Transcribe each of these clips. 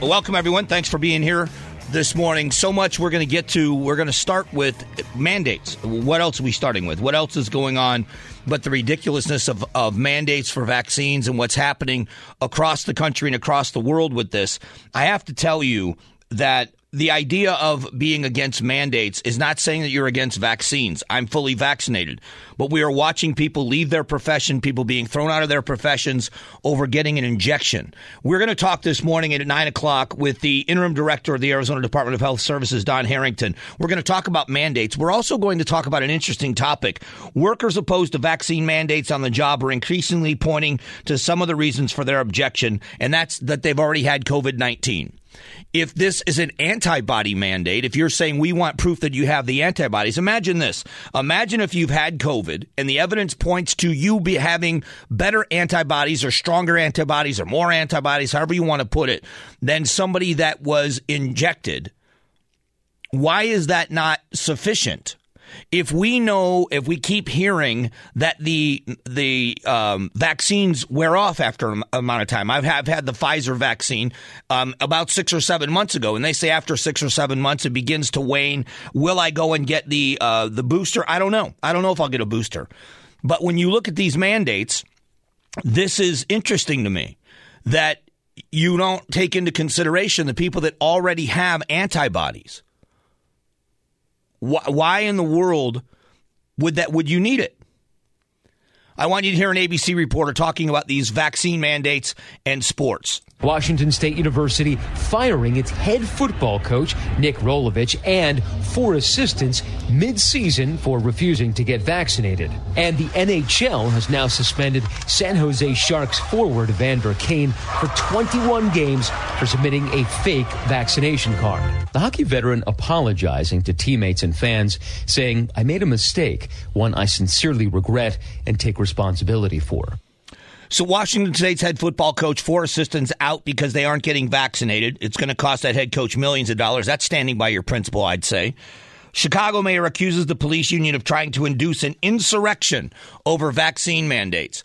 Welcome, everyone. Thanks for being here this morning. So much we're going to get to. We're going to start with mandates. What else are we starting with? What else is going on but the ridiculousness of mandates for vaccines and what's happening across the country and across the world with this? I have to tell you that the idea of being against mandates is not saying that you're against vaccines. I'm fully vaccinated. But we are watching people leave their profession, people being thrown out of their professions over getting an injection. We're going to talk this morning at 9 o'clock with the interim director of the Arizona Department of Health Services, Don Harrington. We're going to talk about mandates. We're also going to talk about an interesting topic. Workers opposed to vaccine mandates on the job are increasingly pointing to some of the reasons for their objection, and that's that they've already had COVID-19. If this is an antibody mandate, if you're saying we want proof that you have the antibodies, imagine this. Imagine if you've had COVID and the evidence points to you be having better antibodies or stronger antibodies or more antibodies, however you want to put it, than somebody that was injected. Why is that not sufficient? If we keep hearing that the vaccines wear off after an amount of time. I've had the Pfizer vaccine about 6 or 7 months ago, and they say after 6 or 7 months it begins to wane. Will I go and get the booster? I don't know. I don't know if I'll get a booster. But when you look at these mandates, this is interesting to me that you don't take into consideration the people that already have antibodies. Why in the world would you need it? I want you to hear an ABC reporter talking about these vaccine mandates and sports. Washington State University firing its head football coach, Nick Rolovich, and 4 assistants mid-season for refusing to get vaccinated. And the NHL has now suspended San Jose Sharks forward Evander Kane for 21 games for submitting a fake vaccination card. The hockey veteran apologizing to teammates and fans, saying, "I made a mistake, one I sincerely regret and take responsibility for." So Washington State's head football coach, 4 assistants out because they aren't getting vaccinated. It's going to cost that head coach millions of dollars. That's standing by your principle, I'd say. Chicago mayor accuses the police union of trying to induce an insurrection over vaccine mandates.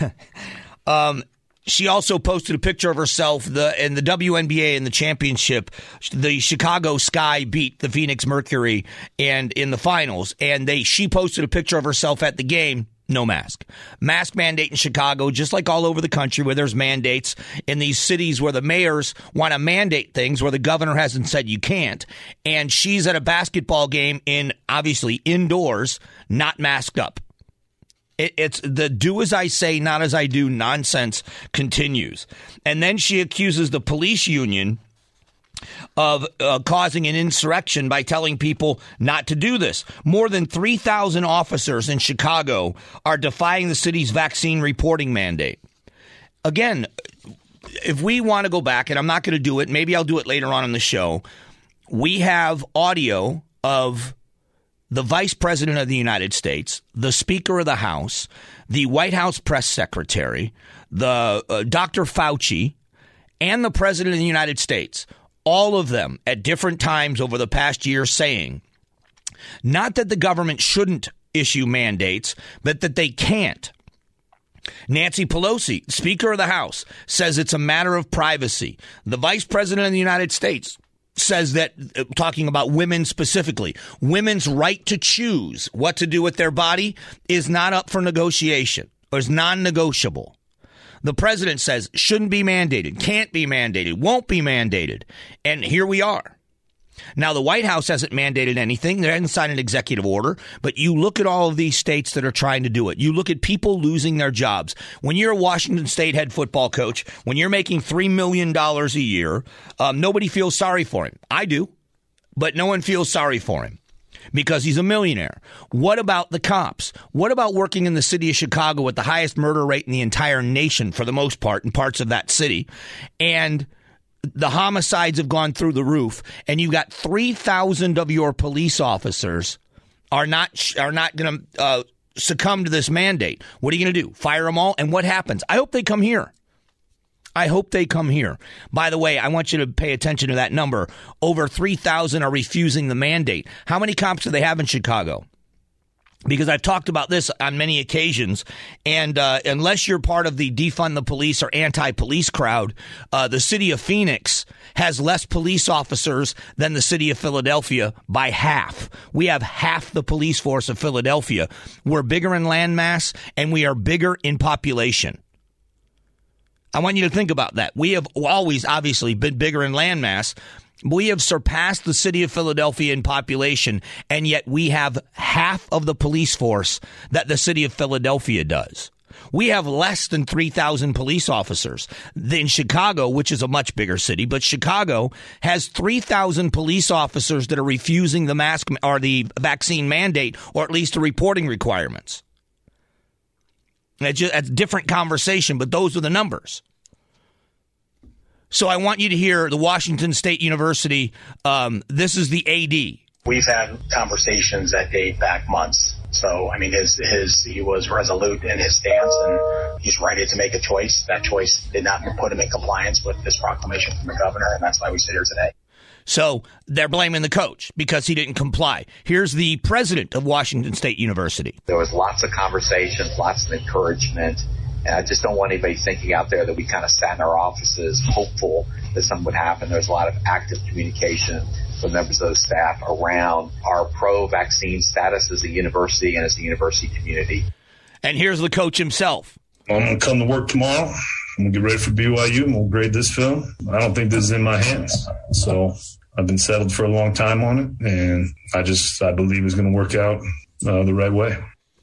She also posted a picture of herself in the WNBA in the championship. The Chicago Sky beat the Phoenix Mercury and in the finals, and she posted a picture of herself at the game. No mask. Mask mandate in Chicago, just like all over the country where there's mandates in these cities where the mayors want to mandate things where the governor hasn't said you can't. And she's at a basketball game obviously indoors, not masked up. It's the do as I say, not as I do nonsense continues. And then she accuses the police union of causing an insurrection by telling people not to do this. More than 3,000 officers in Chicago are defying the city's vaccine reporting mandate. Again, if we want to go back, and I'm not going to do it, maybe I'll do it later on in the show, we have audio of the Vice President of the United States, the Speaker of the House, the White House press secretary, the Dr. Fauci, and the President of the United States. All of them at different times over the past year saying not that the government shouldn't issue mandates, but that they can't. Nancy Pelosi, Speaker of the House, says it's a matter of privacy. The Vice President of the United States says that, talking about women specifically, women's right to choose what to do with their body is not up for negotiation or is non-negotiable. The president says shouldn't be mandated, can't be mandated, won't be mandated. And here we are. Now, the White House hasn't mandated anything. They hasn't signed an executive order. But you look at all of these states that are trying to do it. You look at people losing their jobs. When you're a Washington State head football coach, when you're making $3 million a year, nobody feels sorry for him. I do. But no one feels sorry for him because he's a millionaire. What about the cops? What about working in the city of Chicago with the highest murder rate in the entire nation, for the most part, in parts of that city? And the homicides have gone through the roof, and you've got 3,000 of your police officers are not going to succumb to this mandate. What are you going to do? Fire them all? And what happens? I hope they come here. I hope they come here. By the way, I want you to pay attention to that number. Over 3,000 are refusing the mandate. How many cops do they have in Chicago? because I've talked about this on many occasions, and unless you're part of the defund the police or anti-police crowd, the city of Phoenix has less police officers than the city of Philadelphia by half. We have half the police force of Philadelphia. We're bigger in landmass, and we are bigger in population. I want you to think about that. We have always obviously been bigger in landmass. We have surpassed the city of Philadelphia in population, and yet we have half of the police force that the city of Philadelphia does. We have less than 3,000 police officers. In Chicago, which is a much bigger city, but Chicago has 3,000 police officers that are refusing the mask or the vaccine mandate, or at least the reporting requirements. That's a different conversation, but those are the numbers. So I want you to hear the Washington State University. This is the AD. We've had conversations that date back months. So, I mean, he was resolute in his stance, and he's ready to make a choice. That choice did not put him in compliance with this proclamation from the governor, and that's why we sit here today. So they're blaming the coach because he didn't comply. Here's the president of Washington State University. There was lots of conversations, lots of encouragement. And I just don't want anybody thinking out there that we kind of sat in our offices hopeful that something would happen. There's a lot of active communication from members of the staff around our pro-vaccine status as a university and as a university community. And here's the coach himself. I'm going to come to work tomorrow. I'm going to get ready for BYU, and we'll grade this film. I don't think this is in my hands. So I've been settled for a long time on it, and I believe it's going to work out the right way.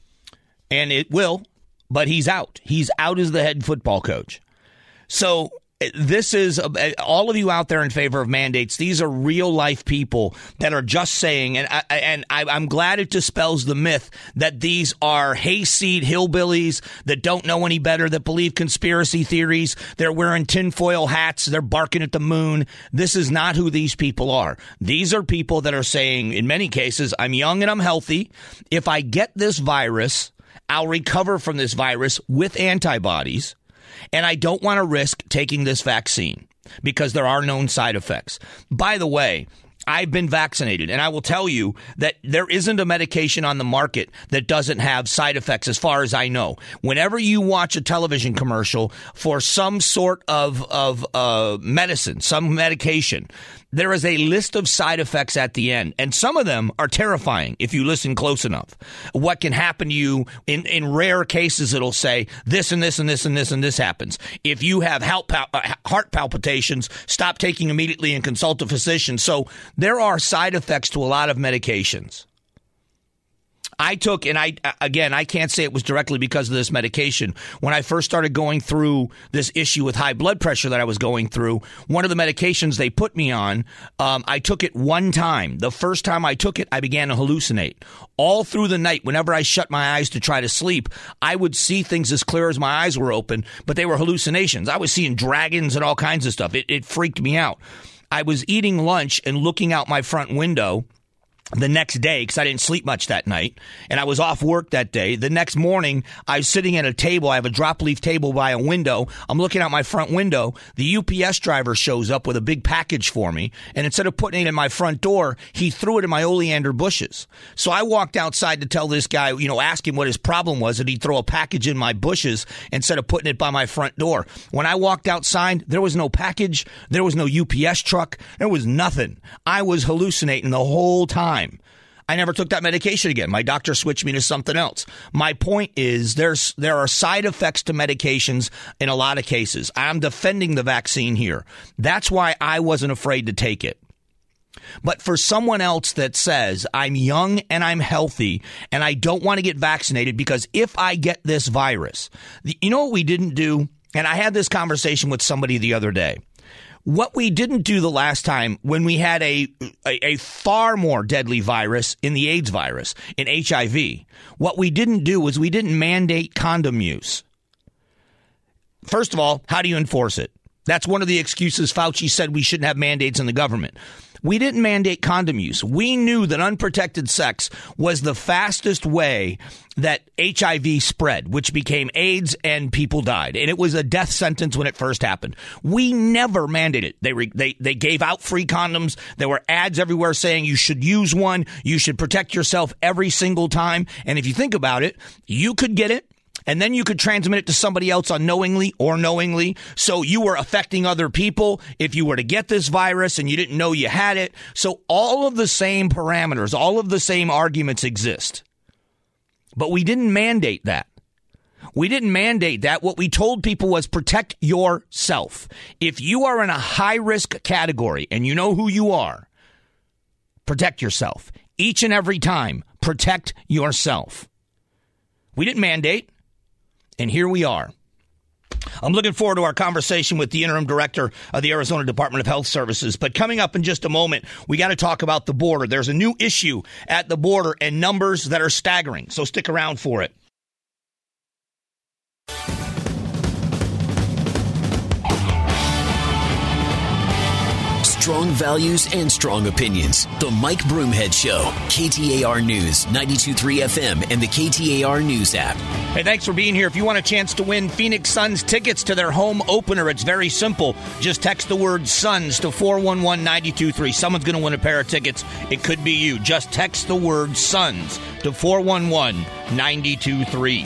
And it will. But he's out. He's out as the head football coach. So this is all of you out there in favor of mandates. These are real life people that are just saying, and I'm glad it dispels the myth that these are hayseed hillbillies that don't know any better, that believe conspiracy theories. They're wearing tinfoil hats. They're barking at the moon. This is not who these people are. These are people that are saying, in many cases, I'm young and I'm healthy. If I get this virus, I'll recover from this virus with antibodies, and I don't want to risk taking this vaccine because there are known side effects. By the way, I've been vaccinated, and I will tell you that there isn't a medication on the market that doesn't have side effects as far as I know. Whenever you watch a television commercial for some sort of medicine, some medication, there is a list of side effects at the end, and some of them are terrifying if you listen close enough. What can happen to you in rare cases, it'll say this and this and this and this and this happens. If you have heart palpitations, stop taking immediately and consult a physician. So there are side effects to a lot of medications. I took, and I can't say it was directly because of this medication. When I first started going through this issue with high blood pressure that I was going through, one of the medications they put me on, I took it one time. The first time I took it, I began to hallucinate. All through the night, whenever I shut my eyes to try to sleep, I would see things as clear as my eyes were open, but they were hallucinations. I was seeing dragons and all kinds of stuff. It freaked me out. I was eating lunch and looking out my front window the next day, because I didn't sleep much that night, and I was off work that day. The next morning, I was sitting at a table. I have a drop leaf table by a window. I'm looking out my front window. The UPS driver shows up with a big package for me, and instead of putting it in my front door, he threw it in my oleander bushes. So I walked outside to tell this guy, ask him what his problem was, that he'd throw a package in my bushes instead of putting it by my front door. When I walked outside, there was no package. There was no UPS truck. There was nothing. I was hallucinating the whole time. I never took that medication again. My doctor switched me to something else. My point is there are side effects to medications in a lot of cases. I'm defending the vaccine here. That's why I wasn't afraid to take it. But for someone else that says, I'm young and I'm healthy and I don't want to get vaccinated because if I get this virus, you know what we didn't do? And I had this conversation with somebody the other day. What we didn't do the last time when we had a far more deadly virus in the AIDS virus, in HIV, what we didn't do was we didn't mandate condom use. First of all, how do you enforce it? That's one of the excuses Fauci said we shouldn't have mandates in the government. We didn't mandate condom use. We knew that unprotected sex was the fastest way that HIV spread, which became AIDS, and people died. And it was a death sentence when it first happened. We never mandated it. They gave out free condoms. There were ads everywhere saying you should use one. You should protect yourself every single time. And if you think about it, you could get it, and then you could transmit it to somebody else unknowingly or knowingly. So you were affecting other people if you were to get this virus and you didn't know you had it. So all of the same parameters, all of the same arguments exist. But we didn't mandate that. We didn't mandate that. What we told people was protect yourself. If you are in a high-risk category and you know who you are, protect yourself. Each and every time, protect yourself. We didn't mandate. And here we are. I'm looking forward to our conversation with the interim director of the Arizona Department of Health Services. But coming up in just a moment, we got to talk about the border. There's a new issue at the border and numbers that are staggering. So stick around for it. Strong values and strong opinions. The Mike Broomhead Show. KTAR News, 92.3 FM, and the KTAR News app. Hey, thanks for being here. If you want a chance to win Phoenix Suns tickets to their home opener, it's very simple. Just text the word Suns to 411-923. Someone's going to win a pair of tickets. It could be you. Just text the word Suns to 411-923.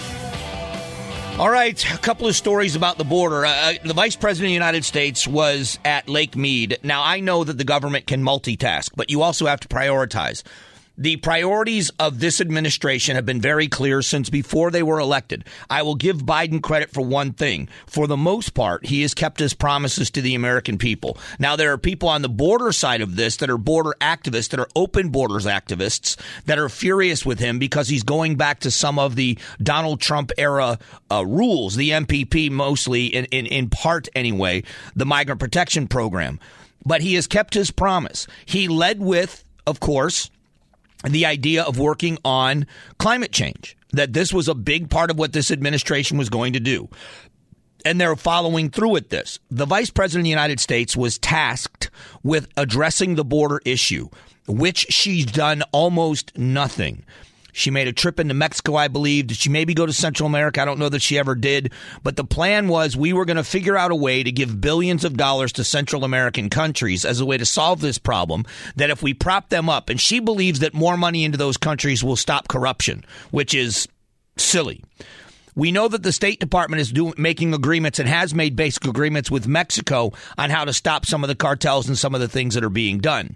All right, a couple of stories about the border. The Vice President of the United States was at Lake Mead. Now, I know that the government can multitask, but you also have to prioritize. The priorities of this administration have been very clear since before they were elected. I will give Biden credit for one thing. For the most part, he has kept his promises to the American people. Now, there are people on the border side of this that are border activists, that are open borders activists, that are furious with him because he's going back to some of the Donald Trump era rules, the MPP mostly, in part anyway, the Migrant Protection Program. But he has kept his promise. He led with, of course, the idea of working on climate change, that this was a big part of what this administration was going to do. And they're following through with this. The Vice President of the United States was tasked with addressing the border issue, which she's done almost nothing. She made a trip into Mexico, I believe. Did she maybe go to Central America? I don't know that she ever did. But the plan was we were going to figure out a way to give billions of dollars to Central American countries as a way to solve this problem, that if we prop them up, and she believes that more money into those countries will stop corruption, which is silly. We know that the State Department is making agreements and has made basic agreements with Mexico on how to stop some of the cartels and some of the things that are being done.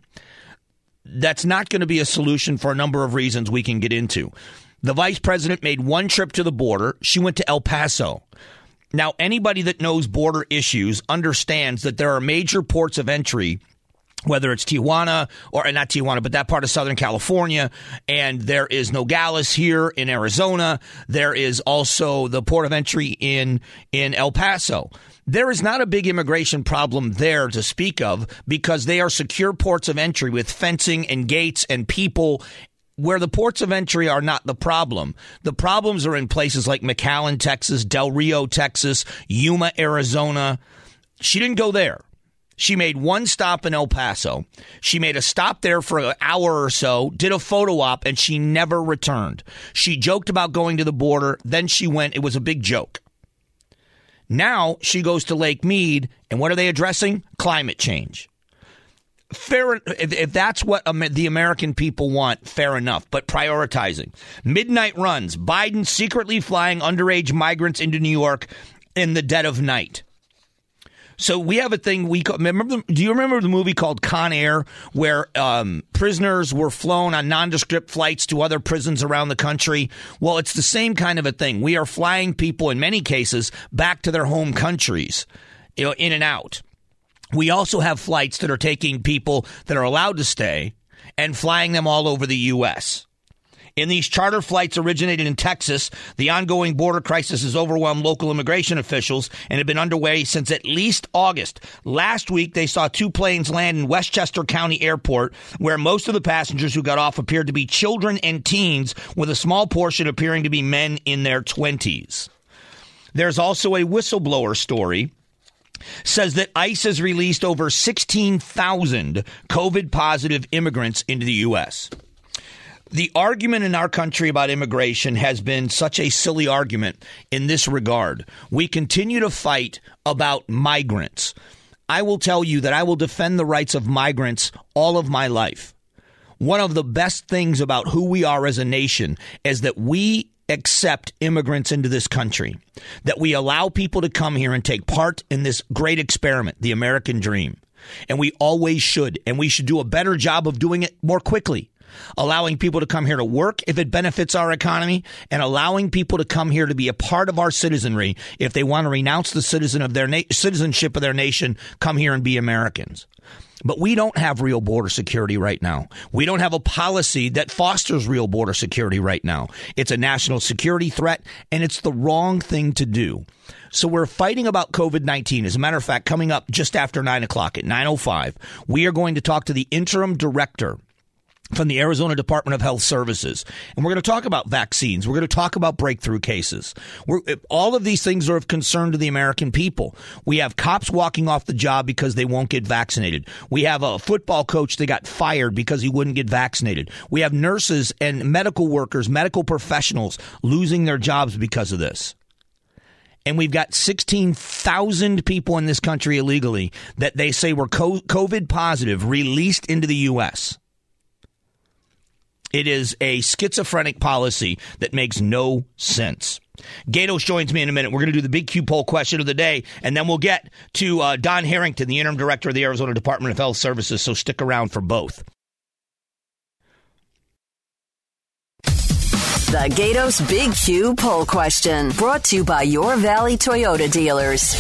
That's not going to be a solution for a number of reasons we can get into. The vice president made one trip to the border. She went to El Paso. Now, anybody that knows border issues understands that there are major ports of entry, whether it's Tijuana or not Tijuana, but that part of Southern California. And there is Nogales here in Arizona. There is also the port of entry in El Paso. There is not a big immigration problem there to speak of because they are secure ports of entry with fencing and gates and people, where the ports of entry are not the problem. The problems are in places like McAllen, Texas, Del Rio, Texas, Yuma, Arizona. She didn't go there. She made one stop in El Paso. She made a stop there for an hour or so, did a photo op, and she never returned. She joked about going to the border. Then she went. It was a big joke. Now she goes to Lake Mead, and what are they addressing? Climate change. Fair, if that's what the American people want, fair enough, but prioritizing. Midnight runs. Biden secretly flying underage migrants into New York in the dead of night. So we have a thing do you remember the movie called Con Air, where prisoners were flown on nondescript flights to other prisons around the country? Well, it's the same kind of a thing. We are flying people, in many cases, back to their home countries, in and out. We also have flights that are taking people that are allowed to stay and flying them all over the U.S. In these charter flights originated in Texas, the ongoing border crisis has overwhelmed local immigration officials and had been underway since at least August. Last week, they saw 2 planes land in Westchester County Airport, where most of the passengers who got off appeared to be children and teens, with a small portion appearing to be men in their 20s. There's also a whistleblower story says that ICE has released over 16,000 COVID-positive immigrants into the U.S. The argument in our country about immigration has been such a silly argument in this regard. We continue to fight about migrants. I will tell you that I will defend the rights of migrants all of my life. One of the best things about who we are as a nation is that we accept immigrants into this country, that we allow people to come here and take part in this great experiment, the American dream. And we always should, and we should do a better job of doing it more quickly. Allowing people to come here to work if it benefits our economy, and allowing people to come here to be a part of our citizenry if they want to renounce the citizenship of their nation, come here and be Americans. But we don't have real border security right now. We don't have a policy that fosters real border security right now. It's a national security threat, and it's the wrong thing to do. So we're fighting about COVID-19. As a matter of fact, coming up just after 9 o'clock at 9:05, we are going to talk to the interim director from the Arizona Department of Health Services. And we're going to talk about vaccines. We're going to talk about breakthrough cases. All of these things are of concern to the American people. We have cops walking off the job because they won't get vaccinated. We have a football coach that got fired because he wouldn't get vaccinated. We have nurses and medical workers, medical professionals losing their jobs because of this. And we've got 16,000 people in this country illegally that they say were COVID positive released into the U.S. It is a schizophrenic policy that makes no sense. Gatos joins me in a minute. We're going to do the Big Q poll question of the day, and then we'll get to Don Harrington, the interim director of the Arizona Department of Health Services, so stick around for both. The Gatos Big Q poll question, brought to you by Your Valley Toyota dealers.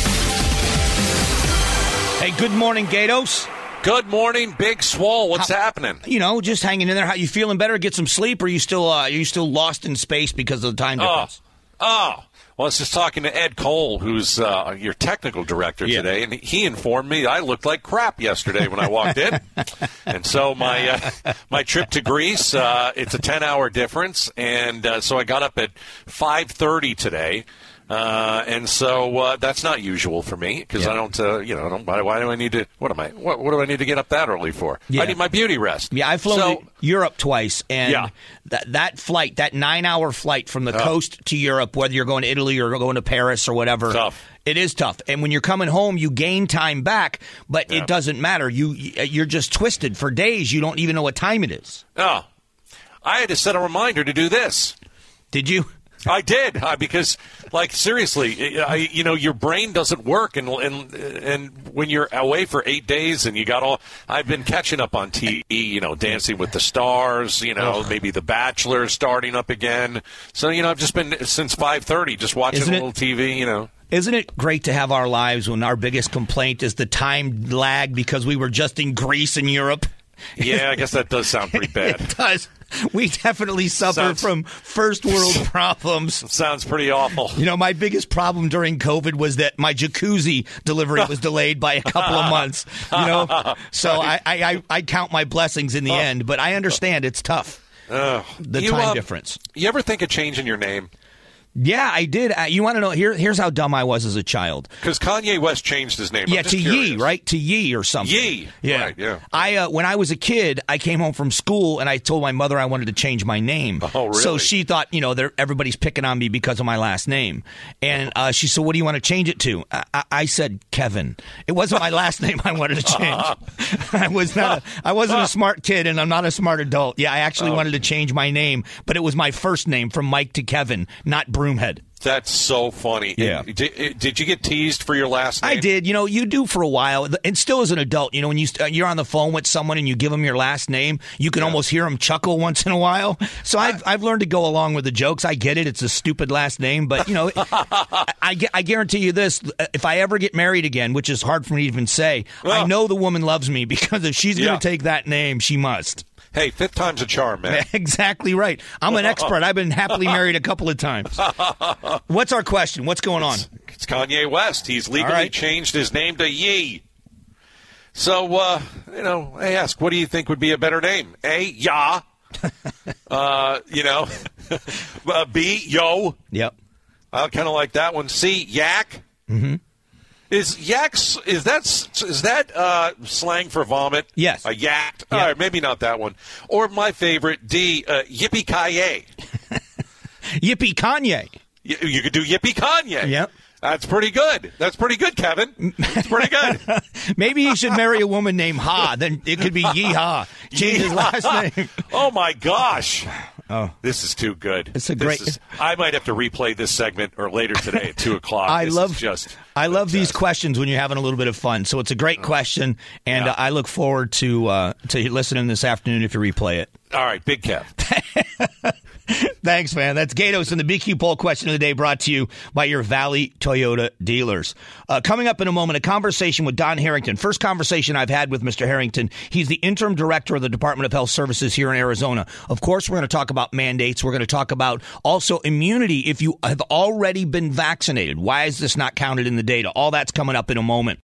Hey, good morning, Gatos. Good morning, Big Swole. What's happening? You know, just hanging in there. How you feeling better? Get some sleep, or are you still lost in space because of the time difference? Well, I was just talking to Ed Cole, who's your technical director today, and he informed me I looked like crap yesterday when I walked in. And so my trip to Greece, it's a 10-hour difference, and so I got up at 5:30 today. And so that's not usual for me because I don't, why do I need to, what do I need to get up that early for? I need my beauty rest. Yeah, I've flown to Europe twice, and that flight, that 9-hour flight from the coast to Europe, whether you're going to Italy or going to Paris or whatever, tough. It is tough. And when you're coming home, you gain time back, but it doesn't matter. You're just twisted for days. You don't even know what time it is. Oh, I had to set a reminder to do this. Did you? I did because, seriously, your brain doesn't work, and when you're away for 8 days, and I've been catching up on TV, Dancing with the Stars, maybe The Bachelor starting up again. So I've just been since 5:30 just watching a little TV, Isn't it great to have our lives when our biggest complaint is the time lag because we were just in Greece and Europe? Yeah, I guess that does sound pretty bad. It does. We definitely suffer from first world problems. Sounds pretty awful. My biggest problem during COVID was that my jacuzzi delivery was delayed by a couple of months. So I count my blessings in the end, but I understand it's tough. The time difference. You ever think of changing your name? Yeah, I did. You want to know? Here's how dumb I was as a child. Because Kanye West changed his name. Yeah, to Ye, right? To Ye or something. Ye. Yeah. Right, yeah. When I was a kid, I came home from school and I told my mother I wanted to change my name. Oh, really? So she thought, everybody's picking on me because of my last name. And she said, what do you want to change it to? I said, Kevin. It wasn't my last name I wanted to change. I wasn't a smart kid, and I'm not a smart adult. Yeah, I actually wanted to change my name, but it was my first name from Mike to Kevin, not Broomhead. That's so funny. Yeah. Did you get teased for your last name? I did. You do for a while. And still as an adult, when you're on the phone with someone and you give them your last name, you can almost hear them chuckle once in a while. So I've learned to go along with the jokes. I get it. It's a stupid last name. But, I guarantee you this. If I ever get married again, which is hard for me to even say, I know the woman loves me because if she's going to take that name, she must. Hey, fifth time's a charm, man. Exactly right. I'm an expert. I've been happily married a couple of times. What's our question? What's going on? It's Kanye West. He's legally changed his name to Ye. So, I ask, what do you think would be a better name? A, Ya. B, Yo. Yep. I kind of like that one. C, Yak. Mm-hmm. Is yaks? Is that slang for vomit? Yes. A yak. Yeah. All right, maybe not that one. Or my favorite, D. Yippee-ki-yay. Yippee You could do yippee-Kanye. Yep. That's pretty good. That's pretty good, Kevin. That's pretty good. Maybe he should marry a woman named Ha. Then it could be Yeehaw. Change his last name. Oh, my gosh. Oh, this is too good. It's a great. I might have to replay this segment or later today at 2:00. I love these questions when you're having a little bit of fun. So it's a great question, and I look forward to listening this afternoon if you replay it. All right, Big Kev. Thanks, man. That's Gatos and the BQ poll question of the day brought to you by your Valley Toyota dealers. Coming up in a moment, a conversation with Don Harrington. First conversation I've had with Mr. Harrington. He's the interim director of the Department of Health Services here in Arizona. Of course, we're going to talk about mandates. We're going to talk about also immunity if you have already been vaccinated. Why is this not counted in the data? All that's coming up in a moment.